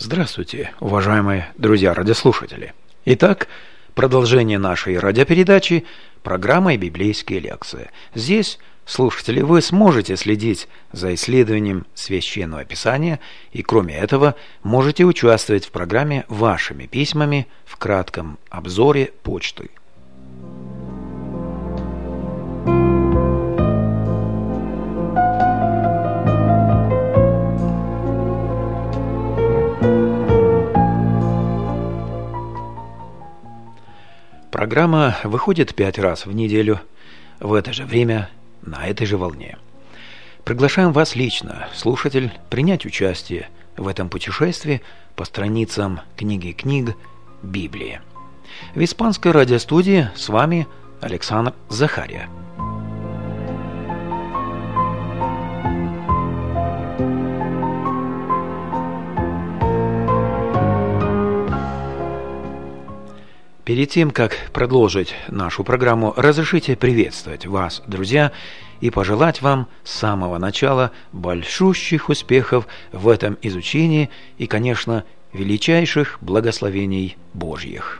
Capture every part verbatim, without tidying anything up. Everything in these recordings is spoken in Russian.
Здравствуйте, уважаемые друзья-радиослушатели. Итак, продолжение нашей радиопередачи программой «Библейские лекции». Здесь, слушатели, вы сможете следить за исследованием Священного Писания и, кроме этого, можете участвовать в программе вашими письмами в кратком обзоре почты. Программа выходит пять раз в неделю, в это же время, на этой же волне. Приглашаем вас лично, слушатель, принять участие в этом путешествии по страницам книги книг Библии. В испанской радиостудии с вами Александр Захария. Перед тем, как продолжить нашу программу, разрешите приветствовать вас, друзья, и пожелать вам с самого начала большущих успехов в этом изучении и, конечно, величайших благословений Божьих.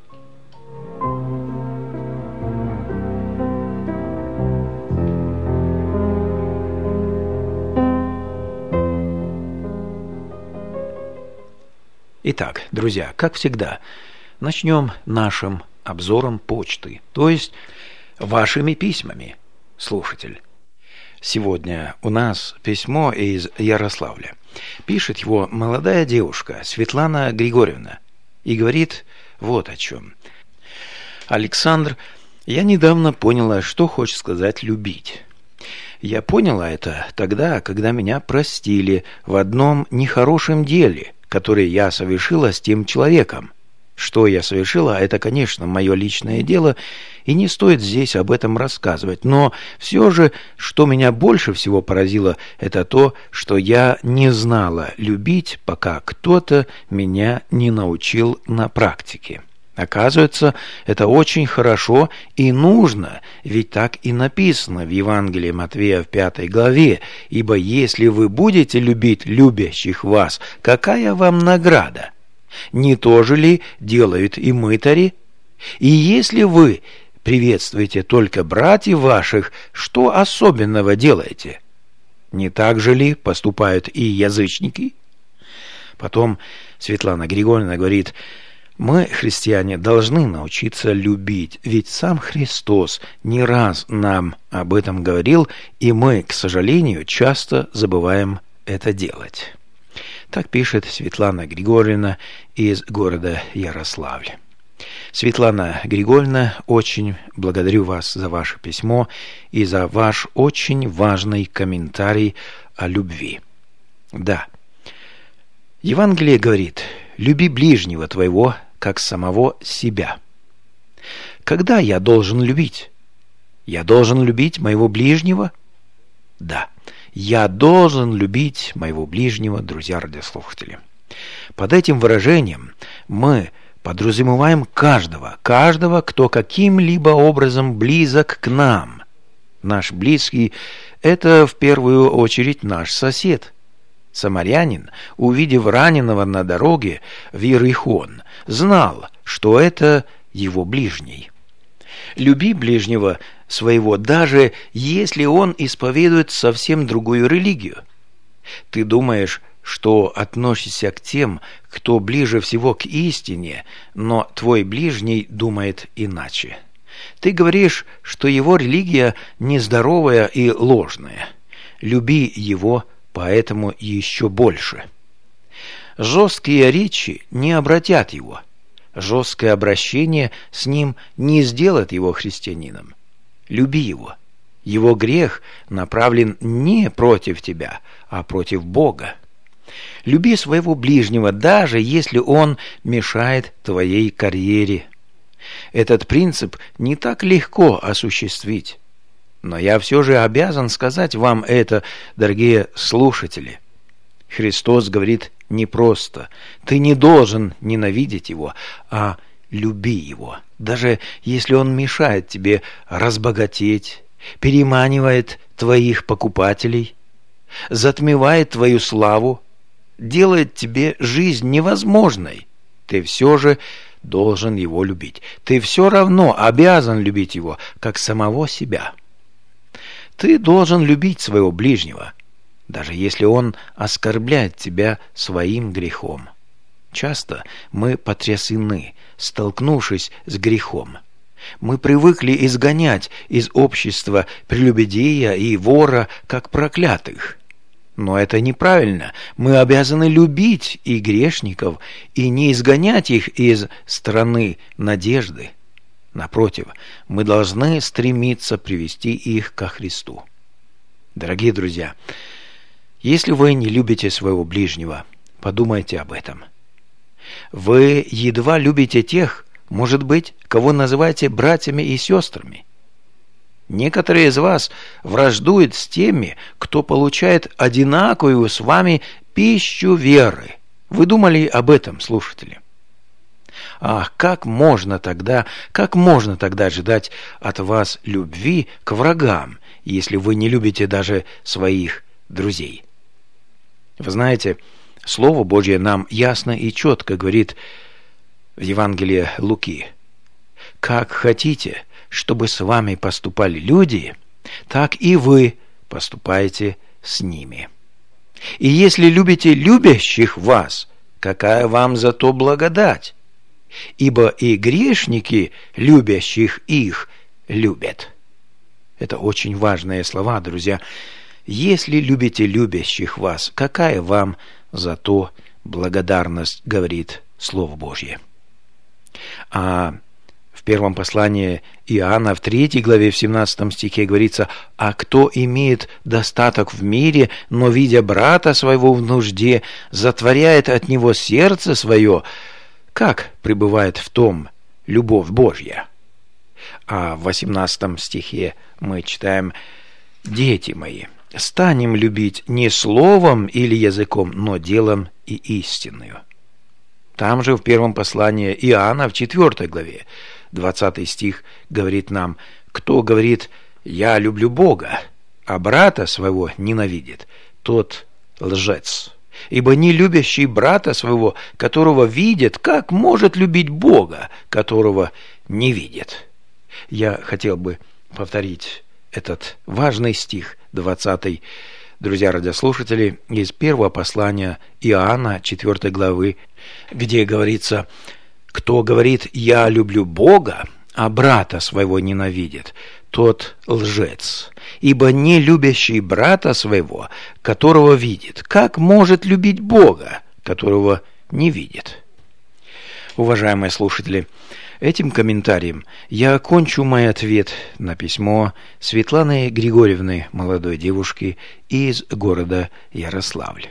Итак, друзья, как всегда, начнем нашим обзором почты, то есть вашими письмами, слушатель. Сегодня у нас письмо из Ярославля. Пишет его молодая девушка Светлана Григорьевна и говорит вот о чем. Александр, я недавно поняла, что хочет сказать «любить». Я поняла это тогда, когда меня простили в одном нехорошем деле, которое я совершила с тем человеком. Что я совершила, это, конечно, мое личное дело, и не стоит здесь об этом рассказывать. Но все же, что меня больше всего поразило, это то, что я не знала любить, пока кто-то меня не научил на практике. Оказывается, это очень хорошо и нужно, ведь так и написано в Евангелии Матвея в пятой главе: «Ибо если вы будете любить любящих вас, какая вам награда? Не то же ли делают и мытари? И если вы приветствуете только братьев ваших, что особенного делаете? Не так же ли поступают и язычники?» Потом Светлана Григорьевна говорит: мы, христиане, должны научиться любить, ведь сам Христос не раз нам об этом говорил, и мы, к сожалению, часто забываем это делать. Так пишет Светлана Григорьевна из города Ярославль. Светлана Григорьевна, очень благодарю вас за ваше письмо и за ваш очень важный комментарий о любви. Да, Евангелие говорит: «Люби ближнего твоего, как самого себя». Когда я должен любить? Я должен любить моего ближнего? Да. Я должен любить моего ближнего, друзья-радиослушатели. Под этим выражением мы подразумеваем каждого, каждого, кто каким-либо образом близок к нам. Наш близкий – это в первую очередь наш сосед. Самарянин, увидев раненого на дороге в Иерихон, знал, что это его ближний. Люби ближнего своего, даже если он исповедует совсем другую религию. Ты думаешь, что относишься к тем, кто ближе всего к истине, но твой ближний думает иначе. Ты говоришь, что его религия нездоровая и ложная. Люби его поэтому еще больше. Жесткие речи не обратят его. Жесткое обращение с ним не сделает его христианином. Люби его. Его грех направлен не против тебя, а против Бога. Люби своего ближнего, даже если он мешает твоей карьере. Этот принцип не так легко осуществить. Но я все же обязан сказать вам это, дорогие слушатели. Христос говорит не просто: ты не должен ненавидеть его, а люби его, даже если он мешает тебе разбогатеть, переманивает твоих покупателей, затмевает твою славу. делает тебе жизнь невозможной, ты все же должен его любить. Ты все равно обязан любить его, как самого себя. Ты должен любить своего ближнего, даже если он оскорбляет тебя своим грехом. Часто мы потрясены, столкнувшись с грехом. Мы привыкли изгонять из общества прелюбодея и вора как проклятых. Но это неправильно. Мы обязаны любить и грешников, и не изгонять их из страны надежды. Напротив, мы должны стремиться привести их ко Христу. Дорогие друзья, если вы не любите своего ближнего, подумайте об этом. Вы едва любите тех, может быть, кого называете братьями и сестрами. Некоторые из вас враждуют с теми, кто получает одинаковую с вами пищу веры. Вы думали об этом, слушатели? Ах, как можно тогда, как можно тогда ожидать от вас любви к врагам, если вы не любите даже своих друзей? Вы знаете, Слово Божье нам ясно и четко говорит в Евангелии Луки: «Как хотите, чтобы с вами поступали люди, так и вы поступаете с ними. И если любите любящих вас, какая вам за то благодать? Ибо и грешники, любящих их, любят». Это очень важные слова, друзья. Если любите любящих вас, какая вам за то благодарность, говорит Слово Божье. А в первом послании Иоанна, в третьей главе, в семнадцатом стихе говорится: «А кто имеет достаток в мире, но, видя брата своего в нужде, затворяет от него сердце свое, как пребывает в том любовь Божья?» А в восемнадцатом стихе мы читаем: «Дети мои, станем любить не словом или языком, но делом и истинную». Там же в первом послании Иоанна, в четвёртой главе, двадцатый стих, говорит нам: «Кто говорит: я люблю Бога, а брата своего ненавидит, тот лжец. Ибо не любящий брата своего, которого видит, как может любить Бога, которого не видит?» Я хотел бы повторить этот важный стих, двадцатый, друзья радиослушатели, из первого послания Иоанна, четвёртой главы, где говорится: «Кто говорит: я люблю Бога, а брата своего ненавидит, тот лжец. Ибо не любящий брата своего, которого видит, как может любить Бога, которого не видит?» Уважаемые слушатели, этим комментарием я окончу мой ответ на письмо Светланы Григорьевны, молодой девушки из города Ярославль.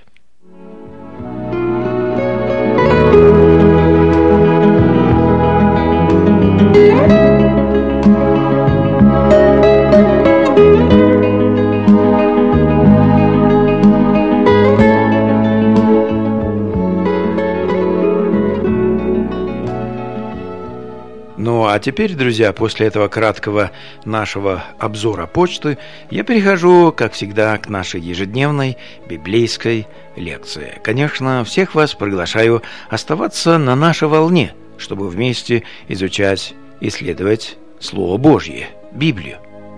Ну а теперь, друзья, после этого краткого нашего обзора почты я перехожу, как всегда, к нашей ежедневной библейской лекции. Конечно, всех вас приглашаю оставаться на нашей волне, чтобы вместе изучать, исследовать Слово Божье, Библию.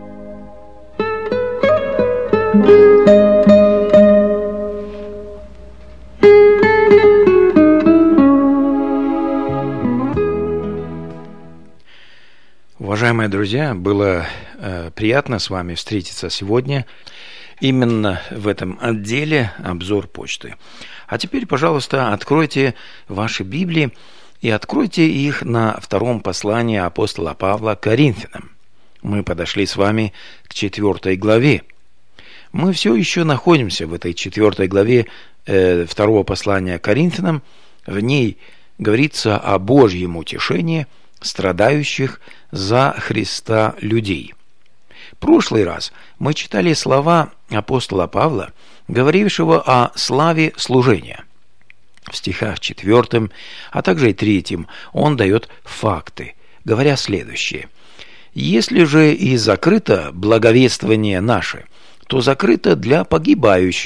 Уважаемые друзья, было э, приятно с вами встретиться сегодня именно в этом отделе «Обзор почты». А теперь, пожалуйста, откройте ваши Библии и откройте их на втором послании апостола Павла к Коринфянам. Мы подошли с вами к четвертой главе. Мы все еще находимся в этой четвертой главе э, второго послания к Коринфянам. В ней говорится о Божьем утешении страдающих за Христа людей. В прошлый раз мы читали слова апостола Павла, говорившего о славе служения. В стихах четвертом, а также и третьем он дает факты, говоря следующее: «Если же и закрыто благовествование наше, то закрыто для погибающих,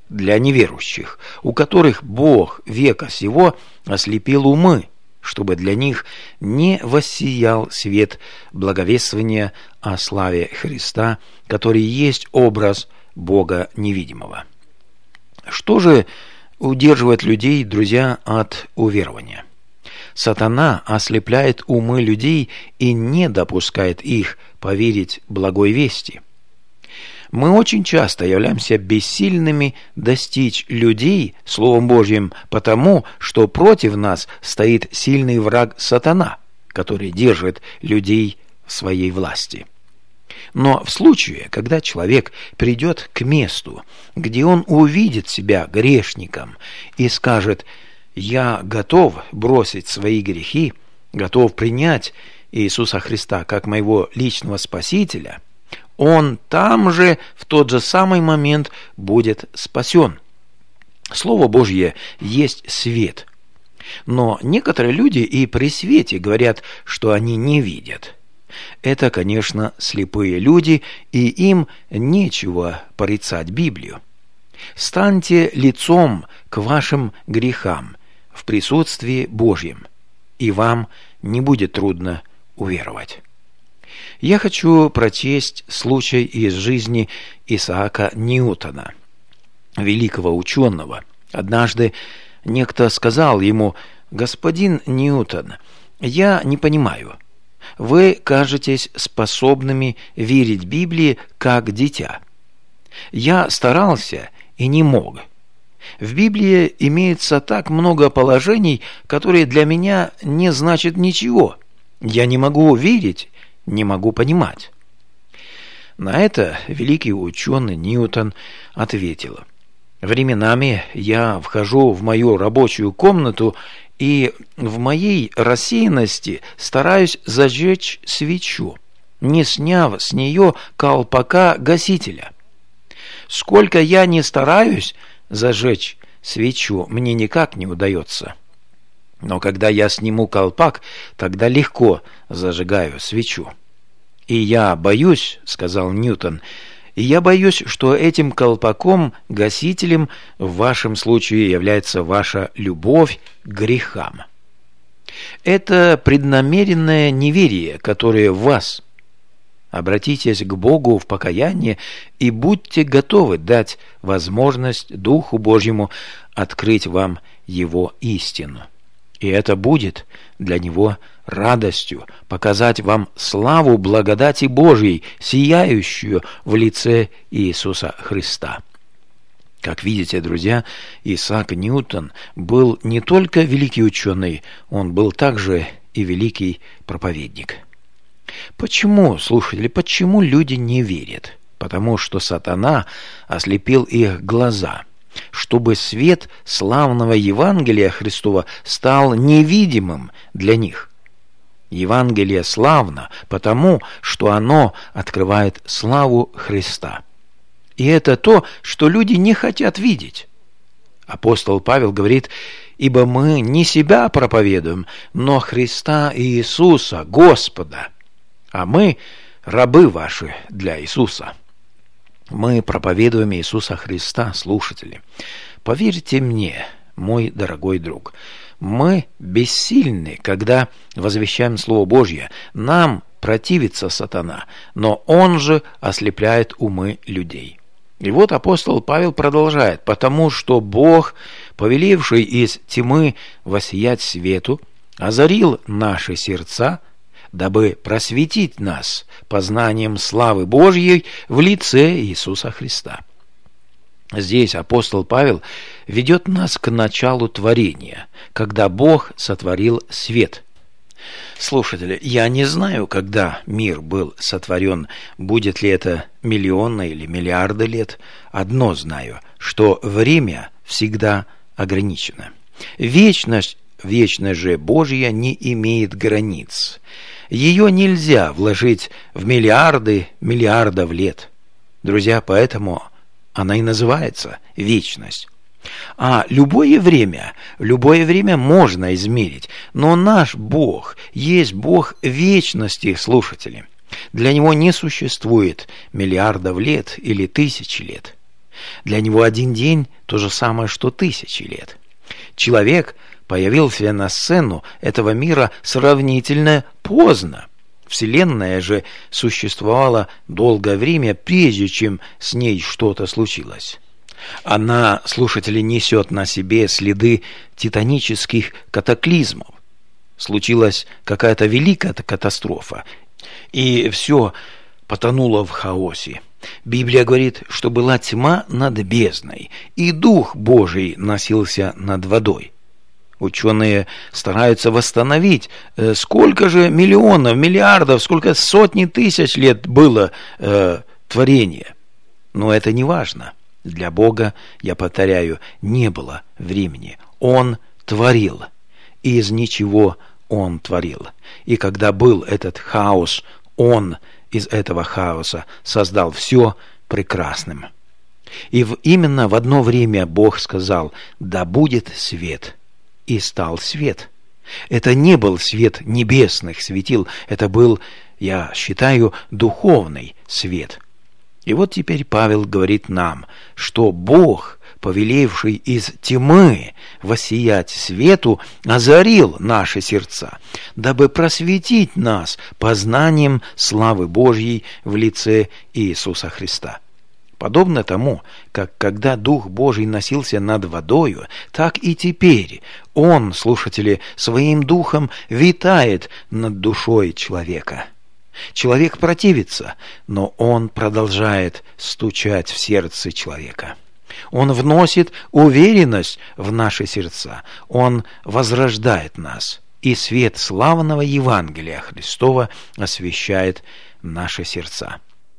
для неверующих, у которых Бог века сего ослепил умы, чтобы для них не воссиял свет благовествования о славе Христа, который есть образ Бога невидимого. Что же удерживает людей, друзья, от уверования? Сатана ослепляет умы людей и не допускает их поверить благой вести. Мы очень часто являемся бессильными достичь людей Словом Божьим, потому что против нас стоит сильный враг Сатана, который держит людей в своей власти. Но в случае, когда человек придет к месту, где он увидит себя грешником и скажет: «Я готов бросить свои грехи, готов принять Иисуса Христа как моего личного Спасителя», он там же, в тот же самый момент, будет спасен. Слово Божье есть свет. Но некоторые люди и при свете говорят, что они не видят. Это, конечно, слепые люди, и им нечего порицать Библию. Станьте лицом к вашим грехам в присутствии Божьем, и вам не будет трудно уверовать. Я хочу прочесть случай из жизни Исаака Ньютона, великого ученого. Однажды некто сказал ему: «Господин Ньютон, я не понимаю, вы кажетесь способными верить Библии как дитя. Я старался и не мог. В Библии имеется так много положений, которые для меня не значат ничего. Я не могу верить, не могу понимать». На это великий ученый Ньютон ответил: «Временами я вхожу в мою рабочую комнату и в моей рассеянности стараюсь зажечь свечу, не сняв с нее колпака гасителя. Сколько я не стараюсь зажечь свечу, мне никак не удается. Но когда я сниму колпак, тогда легко зажигаю свечу. И я боюсь, — сказал Ньютон, — и я боюсь, что этим колпаком-гасителем в вашем случае является ваша любовь к грехам. Это преднамеренное неверие, которое в вас. Обратитесь к Богу в покаянии и будьте готовы дать возможность Духу Божьему открыть вам Его истину. И это будет для Него радостью показать вам славу благодати Божьей, сияющую в лице Иисуса Христа». Как видите, друзья, Исаак Ньютон был не только великий ученый, он был также и великий проповедник. Почему, слушатели, почему люди не верят? Потому что сатана ослепил их глаза, чтобы свет славного Евангелия Христова стал невидимым для них. Евангелие славно, потому что оно открывает славу Христа. И это то, что люди не хотят видеть. Апостол Павел говорит: «Ибо мы не себя проповедуем, но Христа и Иисуса, Господа, а мы рабы ваши для Иисуса». Мы проповедуем Иисуса Христа, слушатели. Поверьте мне, мой дорогой друг, мы бессильны, когда возвещаем Слово Божье. Нам противится сатана, но он же ослепляет умы людей. И вот апостол Павел продолжает: «Потому что Бог, повелевший из тьмы воссиять свету, озарил наши сердца, дабы просветить нас познанием славы Божьей в лице Иисуса Христа». Здесь апостол Павел ведет нас к началу творения, когда Бог сотворил свет. Слушатели, я не знаю, когда мир был сотворен, будет ли это миллионы или миллиарды лет. Одно знаю, что время всегда ограничено. Вечность, вечность же Божья не имеет границ. Ее нельзя вложить в миллиарды миллиардов лет. Друзья, поэтому она и называется вечность. А любое время, любое время можно измерить, но наш Бог есть Бог вечности, слушатели. Для Него не существует миллиардов лет или тысячи лет. Для него один день – то же самое, что тысячи лет. Человек появился на сцену этого мира сравнительно поздно. Вселенная же существовала долгое время, прежде чем с ней что-то случилось. Она, слушатели, несет на себе следы титанических катаклизмов. Случилась какая-то великая катастрофа, и все потонуло в хаосе. Библия говорит, что была тьма над бездной, и Дух Божий носился над водой. Ученые стараются восстановить, сколько же миллионов, миллиардов, сколько сотни тысяч лет было э, творение. Но это не важно. Для Бога, я повторяю, не было времени. Он творил. И из ничего Он творил. И когда был этот хаос, Он из этого хаоса создал все прекрасным. И в, именно в одно время Бог сказал: «Да будет свет». И стал свет. Это не был свет небесных светил, это был, я считаю, духовный свет. И вот теперь Павел говорит нам, что Бог, повелевший из тьмы воссиять свету, озарил наши сердца, дабы просветить нас познанием славы Божьей в лице Иисуса Христа. Подобно тому, как когда Дух Божий носился над водою, так и теперь Он, слушатели, своим духом витает над душой человека. Человек противится, но Он продолжает стучать в сердце человека. Он вносит уверенность в наши сердца, Он возрождает нас, и свет славного Евангелия Христова освещает наши сердца.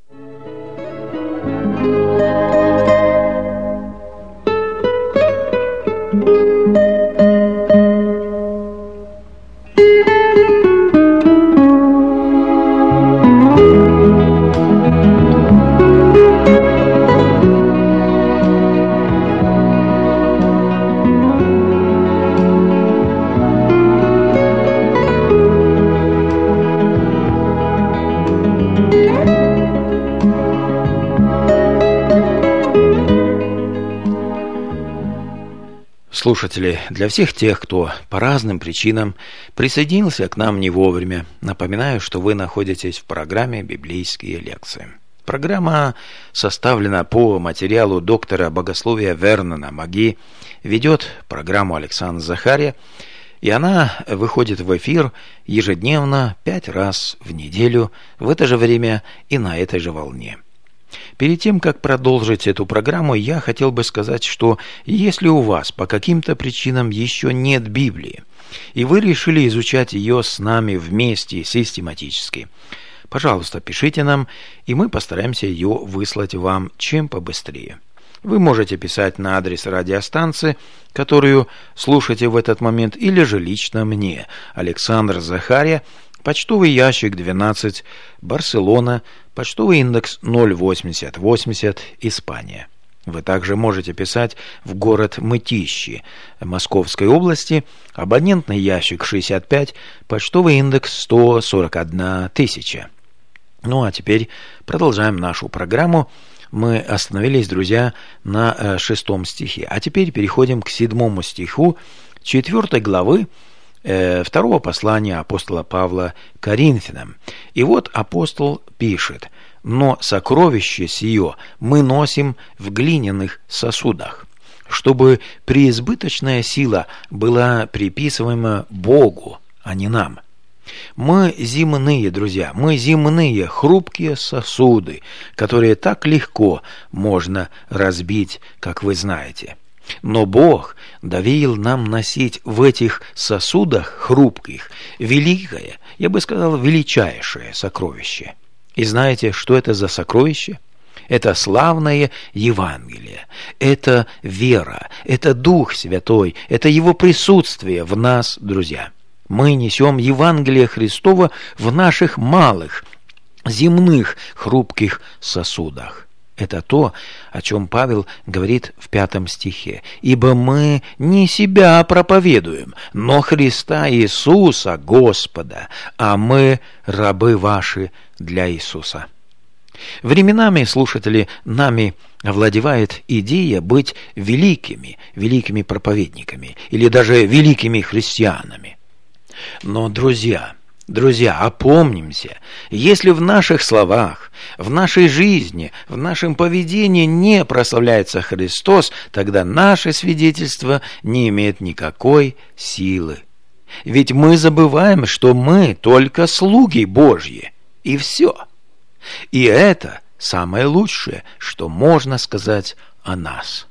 Слушатели, для всех тех, кто по разным причинам присоединился к нам не вовремя, напоминаю, что вы находитесь в программе «Библейские лекции». Программа составлена по материалу доктора богословия Вернона Маги, ведет программу Александр Захария, и она выходит в эфир ежедневно пять раз в неделю в это же время и на этой же волне. Перед тем, как продолжить эту программу, я хотел бы сказать, что если у вас по каким-то причинам еще нет Библии, и вы решили изучать ее с нами вместе систематически, пожалуйста, пишите нам, и мы постараемся ее выслать вам чем побыстрее. Вы можете писать на адрес радиостанции, которую слушаете в этот момент, или же лично мне, Александр Захария, почтовый ящик двенадцать, Барселона, почтовый индекс ноль восемьдесят восемьдесят, Испания. Вы также можете писать в город Мытищи Московской области, абонентный ящик шестьдесят пять, почтовый индекс сто сорок одна тысяча. Ну а теперь продолжаем нашу программу. Мы остановились, друзья, на шестом стихе. А теперь переходим к седьмому стиху четвертой главы второго послания апостола Павла Коринфянам. И вот апостол пишет: «Но сокровище сие мы носим в глиняных сосудах, чтобы преизбыточная сила была приписываема Богу, а не нам». Мы земные, друзья, мы земные хрупкие сосуды, которые так легко можно разбить, как вы знаете. Но Бог доверил нам носить в этих сосудах хрупких великое, я бы сказал, величайшее сокровище. И знаете, что это за сокровище? Это славное Евангелие, это вера, это Дух Святой, это Его присутствие в нас, друзья. Мы несем Евангелие Христова в наших малых, земных, хрупких сосудах. Это то, о чем Павел говорит в пятом стихе. «Ибо мы не себя проповедуем, но Христа Иисуса, Господа, а мы рабы ваши для Иисуса». Временами, слушатели, нами овладевает идея быть великими, великими проповедниками или даже великими христианами. Но, друзья, друзья, опомнимся, если в наших словах, в нашей жизни, в нашем поведении не прославляется Христос, тогда наше свидетельство не имеет никакой силы. Ведь мы забываем, что мы только слуги Божьи, и все. И это самое лучшее, что можно сказать о нас.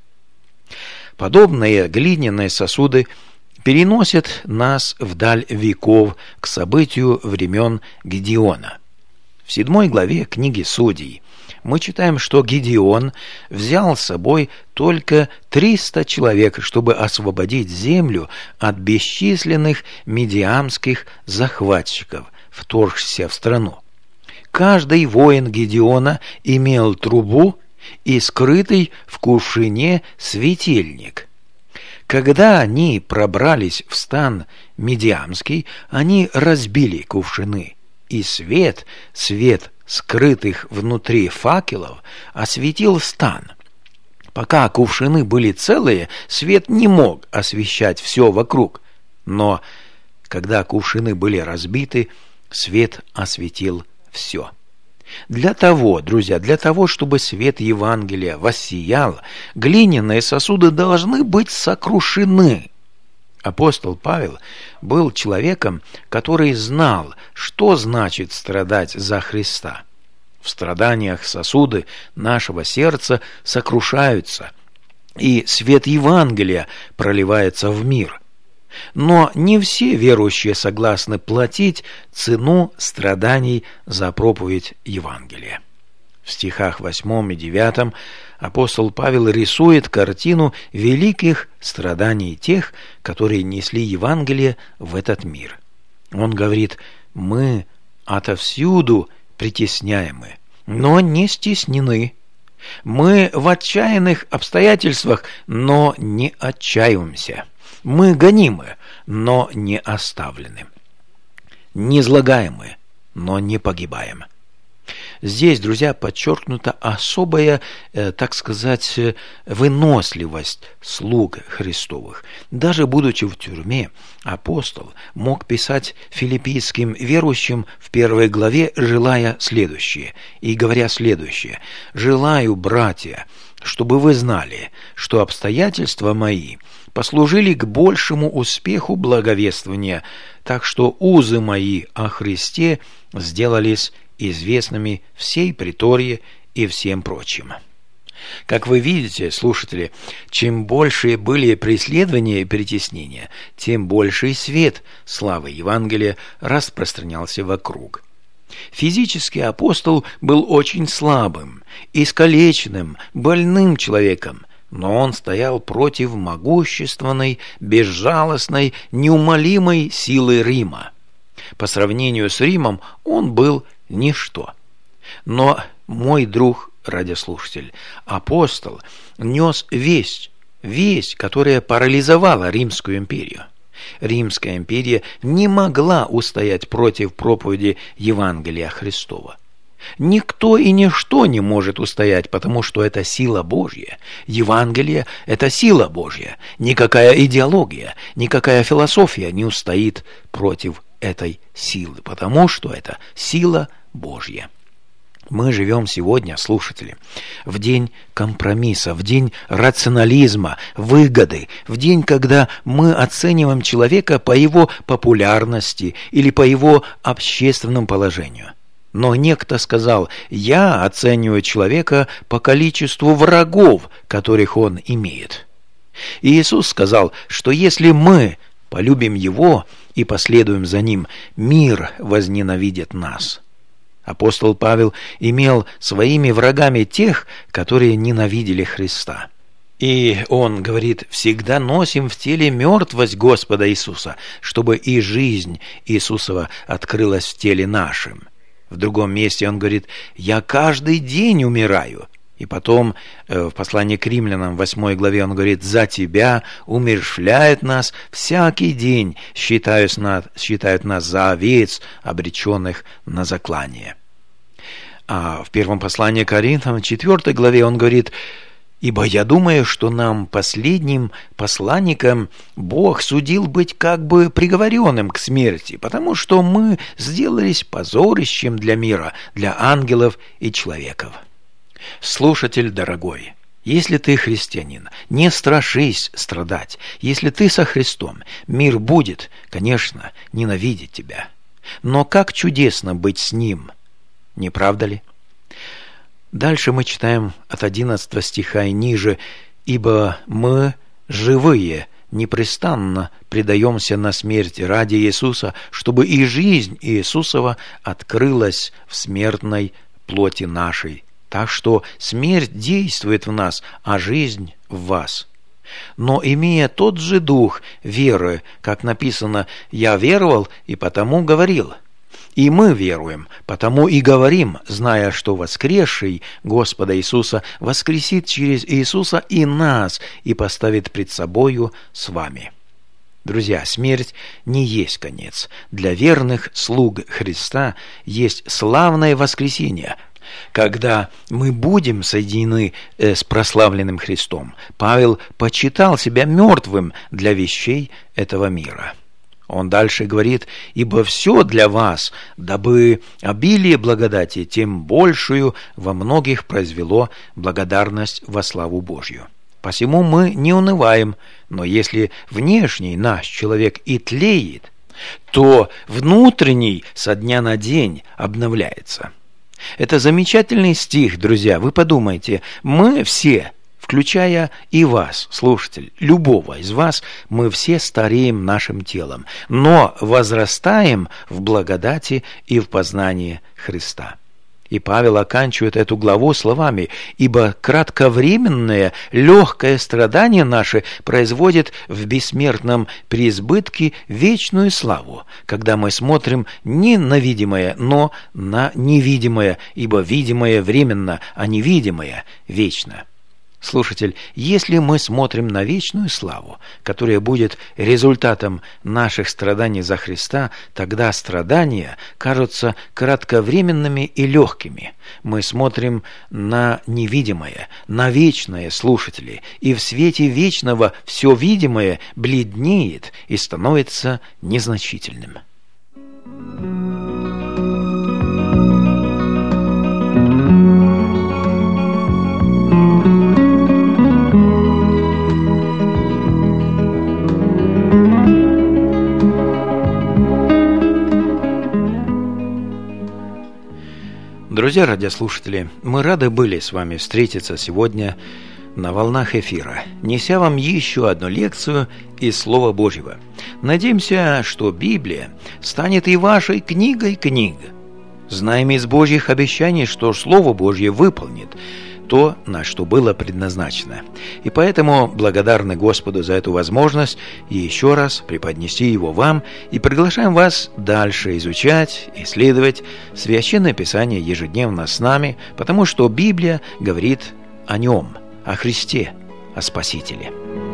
Подобные глиняные сосуды переносят нас вдаль веков к событию времен Гедеона. В седьмой главе книги Судей мы читаем, что Гедеон взял с собой только триста человек, чтобы освободить землю от бесчисленных медиамских захватчиков, вторгшихся в страну. Каждый воин Гедеона имел трубу и скрытый в кувшине светильник. Когда они пробрались в стан Медиамский, они разбили кувшины, и свет, свет скрытых внутри факелов, осветил стан. Пока кувшины были целые, свет не мог освещать все вокруг, но когда кувшины были разбиты, свет осветил все. Для того, друзья, для того, чтобы свет Евангелия воссиял, глиняные сосуды должны быть сокрушены. Апостол Павел был человеком, который знал, что значит страдать за Христа. В страданиях сосуды нашего сердца сокрушаются, и свет Евангелия проливается в мир. Но не все верующие согласны платить цену страданий за проповедь Евангелия. В стихах восьмом и девятом апостол Павел рисует картину великих страданий тех, которые несли Евангелие в этот мир. Он говорит: «Мы отовсюду притесняемы, но не стеснены. Мы в отчаянных обстоятельствах, но не отчаиваемся. Мы гонимы, но не оставлены. Низлагаемы, но не погибаем». Здесь, друзья, подчеркнута особая, э, так сказать, выносливость слуг Христовых. Даже будучи в тюрьме, апостол мог писать филиппийским верующим в первой главе, желая следующее, и говоря следующее: «Желаю, братья, чтобы вы знали, что обстоятельства мои послужили к большему успеху благовествования, так что узы мои о Христе сделались известными всей притории и всем прочим». Как вы видите, слушатели, чем больше были преследования и притеснения, тем больший свет славы Евангелия распространялся вокруг. Физически апостол был очень слабым, искалеченным, больным человеком, но он стоял против могущественной, безжалостной, неумолимой силы Рима. По сравнению с Римом он был ничто. Но, мой друг радиослушатель, апостол нес весть, весть, которая парализовала Римскую империю. Римская империя не могла устоять против проповеди Евангелия Христова. Никто и ничто не может устоять, потому что это сила Божья. Евангелие – это сила Божья. Никакая идеология, никакая философия не устоит против этой силы, потому что это сила Божья. Мы живем сегодня, слушатели, в день компромисса, в день рационализма, выгоды, в день, когда мы оцениваем человека по его популярности или по его общественному положению. Но некто сказал: «Я оцениваю человека по количеству врагов, которых он имеет». И Иисус сказал, что если мы полюбим Его и последуем за Ним, мир возненавидит нас. Апостол Павел имел своими врагами тех, которые ненавидели Христа. И он говорит: «Всегда носим в теле мертвость Господа Иисуса, чтобы и жизнь Иисусова открылась в теле нашем». В другом месте он говорит: «Я каждый день умираю». И потом в послании к римлянам, в восьмой главе, он говорит: «За тебя умерщвляет нас всякий день, считают нас, считают нас за овец, обреченных на заклание». А в первом послании к Коринфянам, четвёртой главе, он говорит: «Ибо я думаю, что нам, последним посланникам, Бог судил быть как бы приговоренным к смерти, потому что мы сделались позорищем для мира, для ангелов и человеков». Слушатель дорогой, если ты христианин, не страшись страдать. Если ты со Христом, мир будет, конечно, ненавидеть тебя. Но как чудесно быть с Ним, не правда ли? Дальше мы читаем от одиннадцатого стиха и ниже: «Ибо мы, живые, непрестанно предаемся на смерть ради Иисуса, чтобы и жизнь Иисусова открылась в смертной плоти нашей. Так что смерть действует в нас, а жизнь в вас. Но имея тот же дух веры, как написано: «Я веровал и потому говорил». И мы веруем, потому и говорим, зная, что воскресший Господа Иисуса воскресит через Иисуса и нас, и поставит пред собою с вами». Друзья, смерть не есть конец. Для верных слуг Христа есть славное воскресение, когда мы будем соединены с прославленным Христом. Павел почитал себя мертвым для вещей этого мира. Он дальше говорит: «Ибо все для вас, дабы обилие благодати тем большую во многих произвело благодарность во славу Божью. Посему мы не унываем, но если внешний наш человек и тлеет, то внутренний со дня на день обновляется». Это замечательный стих, друзья. Вы подумайте, мы все, включая и вас, слушатель, любого из вас, мы все стареем нашим телом, но возрастаем в благодати и в познании Христа. И Павел оканчивает эту главу словами: «Ибо кратковременное, легкое страдание наше производит в бессмертном преизбытке вечную славу, когда мы смотрим не на видимое, но на невидимое, ибо видимое временно, а невидимое вечно». Слушатель, если мы смотрим на вечную славу, которая будет результатом наших страданий за Христа, тогда страдания кажутся кратковременными и легкими. Мы смотрим на невидимое, на вечное, слушатели, и в свете вечного все видимое бледнеет и становится незначительным. Друзья радиослушатели, мы рады были с вами встретиться сегодня на волнах эфира, неся вам еще одну лекцию из Слова Божьего. Надеемся, что Библия станет и вашей книгой книг. Знаем из Божьих обещаний, что Слово Божье выполнит то, на что было предназначено. И поэтому благодарны Господу за эту возможность еще раз преподнести его вам, и приглашаем вас дальше изучать, исследовать Священное Писание ежедневно с нами, потому что Библия говорит о нем, о Христе, о Спасителе.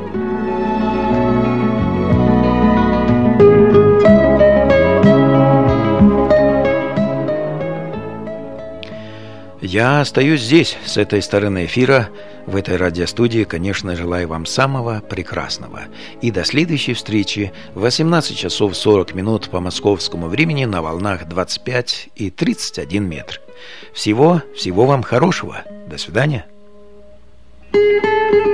Я остаюсь здесь, с этой стороны эфира, в этой радиостудии. Конечно, желаю вам самого прекрасного. И до следующей встречи в восемнадцать часов сорок минут по московскому времени на волнах двадцать пять и тридцать один метр. Всего, всего вам хорошего. До свидания.